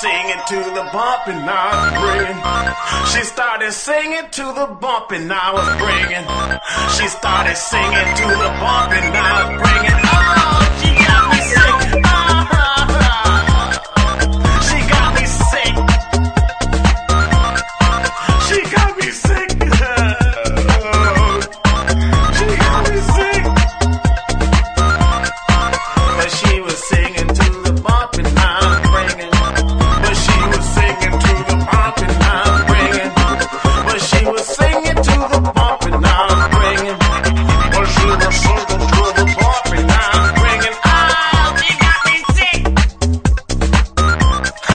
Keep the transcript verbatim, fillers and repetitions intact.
singing to the bump and I was bringing. She started singing to the bump and I was bringing. She started singing to the bump and I was bringing. Oh!